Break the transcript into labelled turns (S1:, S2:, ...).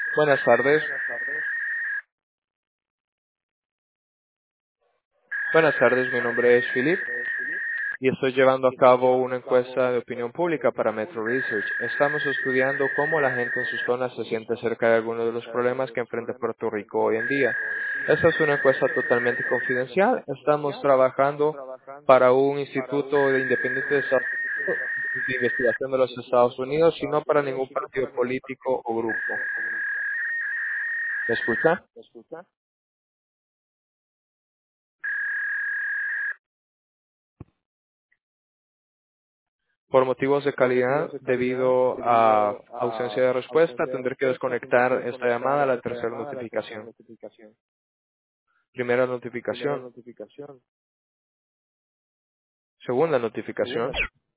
S1: Buenas tardes. Buenas tardes, mi nombre es Philip y estoy llevando a cabo una encuesta de opinión pública para Metro Research. Estamos estudiando cómo la gente en sus zonas se siente acerca de algunos de los problemas que enfrenta Puerto Rico hoy en día. Esta es una encuesta totalmente confidencial. Estamos trabajando para un instituto de independiente de investigación de los Estados Unidos y no para ningún partido político o grupo. ¿Me escucha? Por motivos de calidad, debido a ausencia de respuesta, tendré que desconectar esta llamada a la tercera notificación. Primera notificación. Segunda notificación.